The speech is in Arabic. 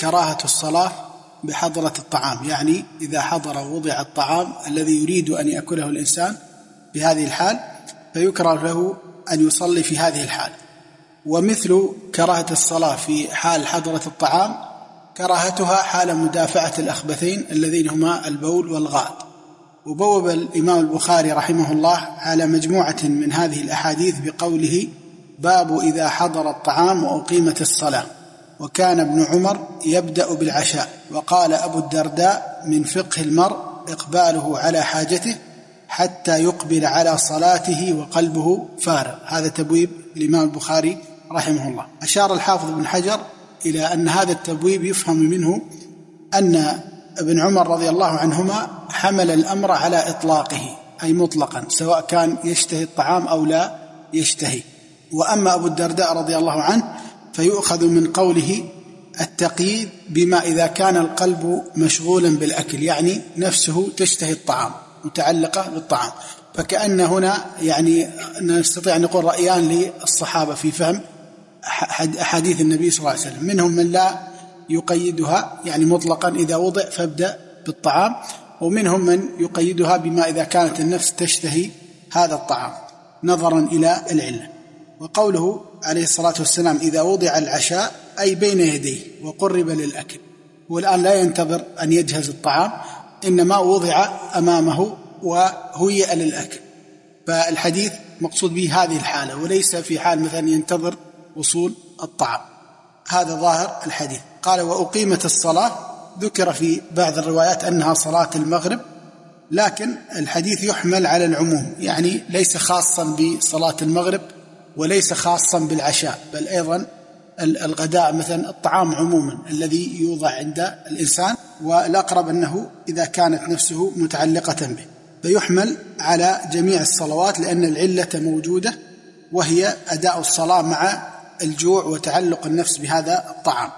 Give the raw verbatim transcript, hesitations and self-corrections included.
كراهة الصلاة بحضرة الطعام، يعني إذا حضر ووضع الطعام الذي يريد أن يأكله الإنسان بهذه الحال فيكره له أن يصلي في هذه الحال. ومثل كراهة الصلاة في حال حضرة الطعام كراهتها حال مدافعة الأخبثين اللذين هما البول والغائط. وبوب الإمام البخاري رحمه الله على مجموعة من هذه الأحاديث بقوله: باب إذا حضر الطعام وأقيمت الصلاة. وكان ابن عمر يبدأ بالعشاء. وقال أبو الدرداء: من فقه المرء إقباله على حاجته حتى يقبل على صلاته وقلبه فارغ. هذا تبويب الإمام البخاري رحمه الله. أشار الحافظ بن حجر إلى أن هذا التبويب يفهم منه أن ابن عمر رضي الله عنهما حمل الأمر على إطلاقه، أي مطلقا، سواء كان يشتهي الطعام أو لا يشتهي. وأما أبو الدرداء رضي الله عنه فيؤخذ من قوله التقييد بما إذا كان القلب مشغولا بالأكل، يعني نفسه تشتهي الطعام متعلقة بالطعام. فكأن هنا يعني نستطيع أن نقول رأيان للصحابة في فهم أحاديث النبي صلى الله عليه وسلم. منهم من لا يقيدها يعني مطلقا إذا وضع فابدأ بالطعام، ومنهم من يقيدها بما إذا كانت النفس تشتهي هذا الطعام نظرا إلى العلة. وقوله عليه الصلاة والسلام إذا وضع العشاء أي بين يديه وقرب للأكل، والآن لا ينتظر أن يجهز الطعام، إنما وضع أمامه وهيئ للأكل. فالحديث مقصود به هذه الحالة، وليس في حال مثلا ينتظر وصول الطعام. هذا ظاهر الحديث. قال: وأقيمت الصلاة. ذكر في بعض الروايات أنها صلاة المغرب، لكن الحديث يحمل على العموم، يعني ليس خاصا بصلاة المغرب وليس خاصا بالعشاء، بل أيضا الغداء مثلا الطعام عموما الذي يوضع عند الإنسان، والأقرب أنه إذا كانت نفسه متعلقة به فيحمل على جميع الصلوات، لأن العلة موجودة وهي أداء الصلاة مع الجوع وتعلق النفس بهذا الطعام.